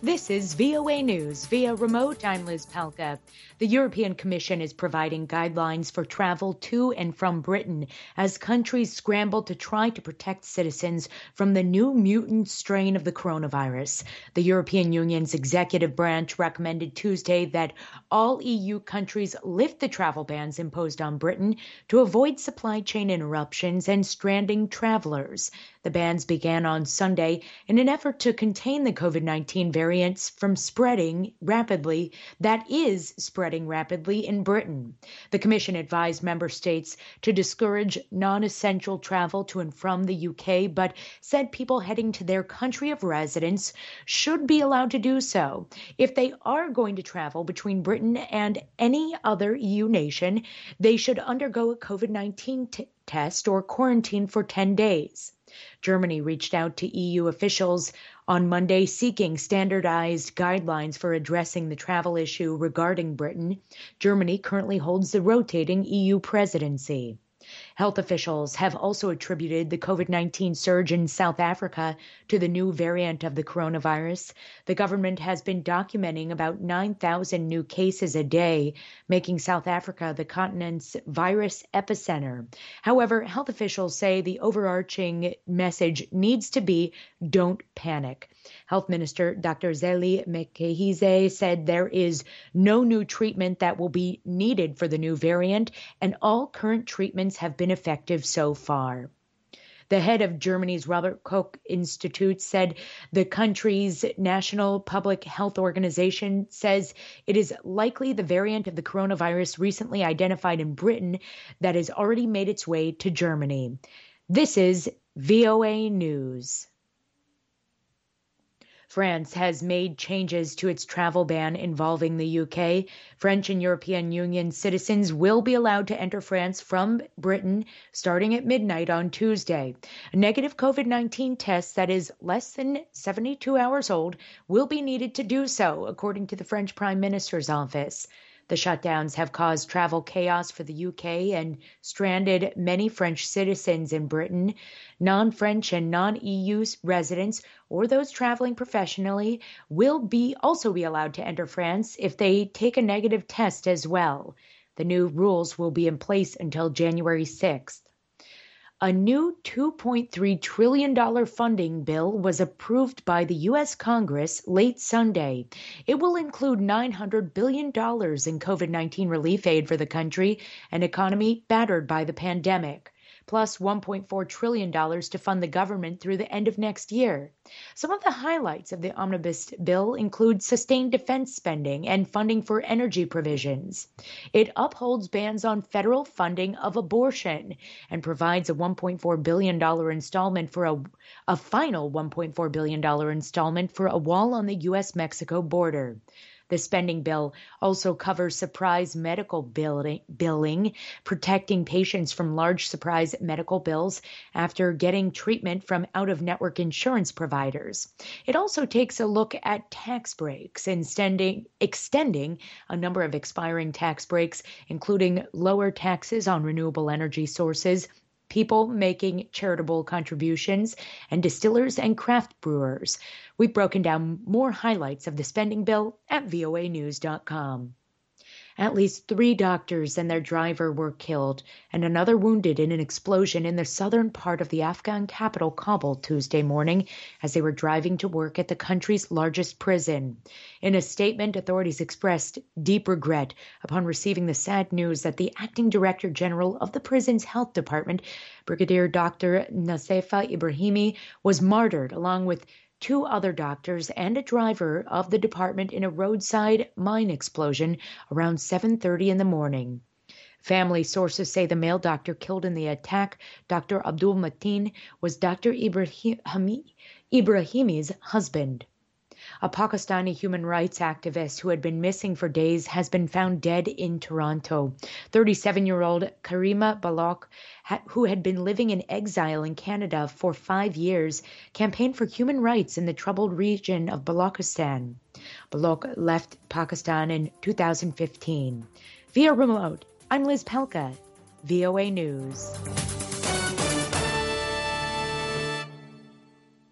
This is VOA News via remote. I'm Liz Palka. The European Commission is providing guidelines for travel to and from Britain as countries scramble to try to protect citizens from the new mutant strain of the coronavirus. The European Union's executive branch recommended Tuesday that all EU countries lift the travel bans imposed on Britain to avoid supply chain interruptions and stranding travelers. The bans began on Sunday in an effort to contain the COVID-19 variants from spreading rapidly in Britain. The Commission advised member states to discourage non-essential travel to and from the UK, but said people heading to their country of residence should be allowed to do so. If they are going to travel between Britain and any other EU nation, they should undergo a COVID-19 test or quarantine for 10 days. Germany reached out to EU officials on Monday seeking standardized guidelines for addressing the travel issue regarding Britain. Germany currently holds the rotating EU presidency. Health officials have also attributed the COVID-19 surge in South Africa to the new variant of the coronavirus. The government has been documenting about 9,000 new cases a day, making South Africa the continent's virus epicenter. However, health officials say the overarching message needs to be don't panic. Health Minister Dr. Zweli Mkhize said there is no new treatment that will be needed for the new variant, and all current treatments have been effective so far. The head of Germany's Robert Koch Institute said the country's National Public Health Organization says it is likely the variant of the coronavirus recently identified in Britain that has already made its way to Germany. This is VOA News. France has made changes to its travel ban involving the UK. French and European Union citizens will be allowed to enter France from Britain starting at midnight on Tuesday. A negative COVID-19 test that is less than 72 hours old will be needed to do so, according to the French Prime Minister's office. The shutdowns have caused travel chaos for the UK and stranded many French citizens in Britain. Non-French and non-EU residents or those traveling professionally will also be allowed to enter France if they take a negative test as well. The new rules will be in place until January 6th. A new $2.3 trillion funding bill was approved by the U.S. Congress late Sunday. It will include $900 billion in COVID-19 relief aid for the country and economy battered by the pandemic, plus $1.4 trillion to fund the government through the end of next year. Some of the highlights of the omnibus bill include sustained defense spending and funding for energy provisions. It upholds bans on federal funding of abortion and provides a $1.4 billion installment for a final $1.4 billion installment for a wall on the U.S.-Mexico border. The spending bill also covers surprise medical billing, protecting patients from large surprise medical bills after getting treatment from out-of-network insurance providers. It also takes a look at tax breaks, extending a number of expiring tax breaks, including lower taxes on renewable energy sources, people making charitable contributions, and distillers and craft brewers. We've broken down more highlights of the spending bill at voanews.com. At least 3 doctors and their driver were killed and another wounded in an explosion in the southern part of the Afghan capital, Kabul, Tuesday morning as they were driving to work at the country's largest prison. In a statement, authorities expressed deep regret upon receiving the sad news that the acting director general of the prison's health department, Brigadier Dr. Nasefa Ibrahimi, was martyred along with 2 other doctors and a driver of the department in a roadside mine explosion around 7:30 in the morning. Family sources say the male doctor killed in the attack, Dr. Abdul Mateen, was Dr. Ibrahimi's husband. A Pakistani human rights activist who had been missing for days has been found dead in Toronto. 37-year-old Karima Balok, who had been living in exile in Canada for 5 years, campaigned for human rights in the troubled region of Balochistan. Balok left Pakistan in 2015. Via remote, I'm Liz Palka, VOA News.